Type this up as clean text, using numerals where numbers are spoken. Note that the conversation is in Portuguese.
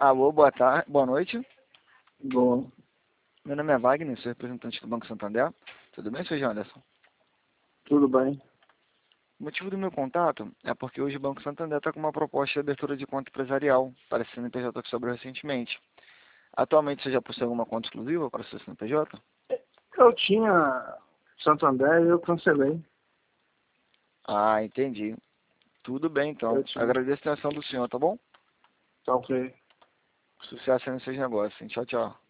Alô, boa tarde, boa noite. Bom, Meu nome é Wagner, sou representante do Banco Santander. Tudo bem, Sr. Anderson? tudo bem. O motivo do meu contato é porque hoje o Banco Santander está com uma proposta de abertura de conta empresarial para a CNPJ que sobrou recentemente. Atualmente você já possui alguma conta exclusiva para a sua CNPJ? Eu tinha Santander e eu cancelei. Ah, entendi. Tudo bem, Eu então. tinha. Agradeço a atenção do senhor, tá bom? Tá ok. Sucesso aí nos seus negócios, hein? Tchau, tchau.